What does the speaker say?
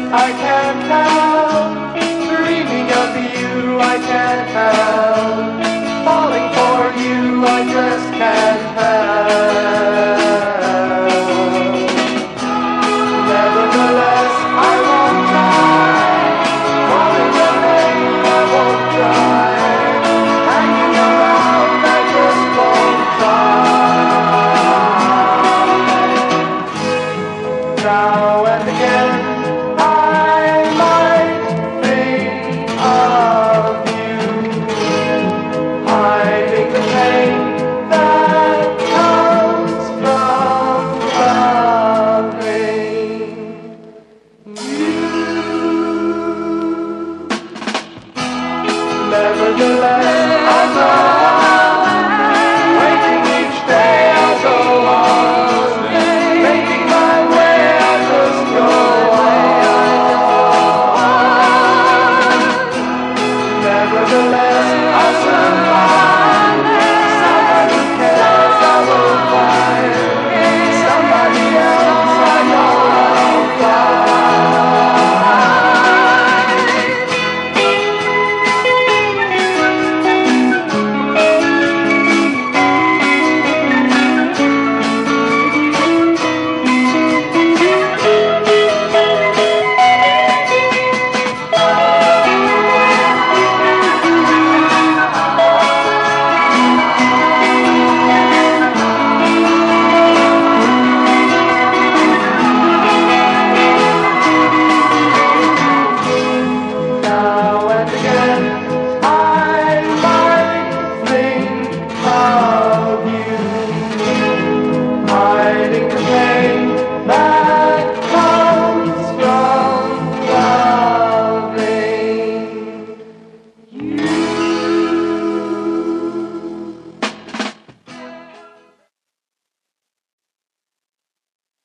I can't help dreaming of you. I can't help falling for you. I just can't help. Nevertheless, I won't try. Calling your name, I won't try. Hanging around, I just won't try. Now and again, I might think of you, hiding the pain that comes from loving you. Nevertheless, I know, waiting each day I'll go on, making my way, I just go on. Nevertheless,